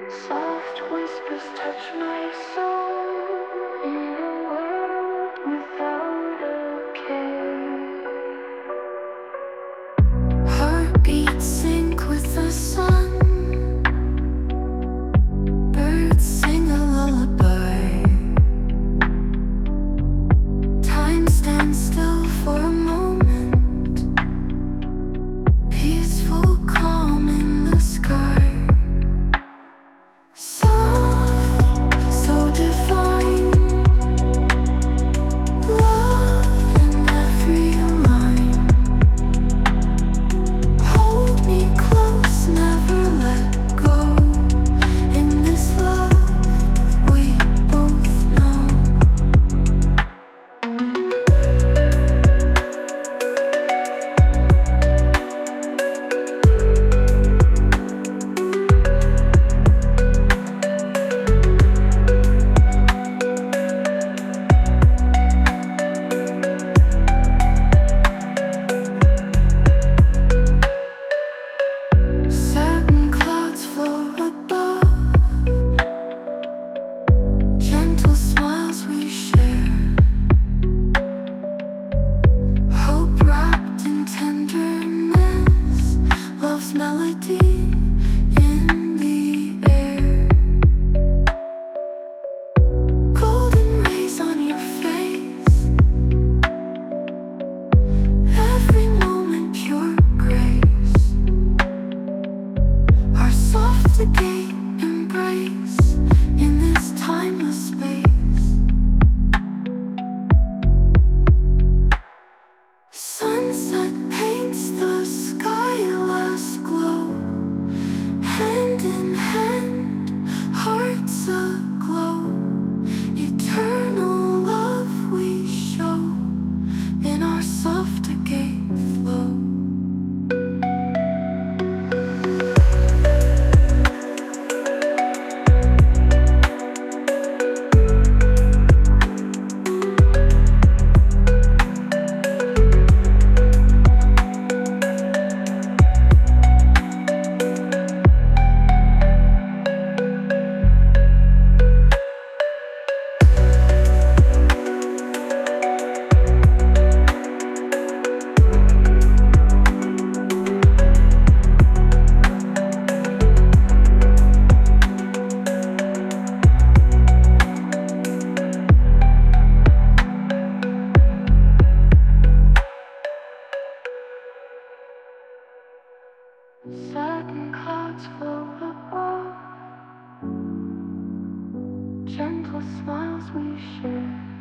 Soft whispers touch my soul in a world without a care. Heartbeats sync with the sun. Birds sing a lullaby. Time stands still for a moment. Peaceful calm in the sky. Melody in the air. Golden rays on your face. Every moment pure grace. Our soft decay embrace in this timeless space. Sunset paints the sky last glow. Hand in hand, hearts aglow. Eternal love we show in our soft decay flow. Satin clouds flow above. Gentle smiles we share.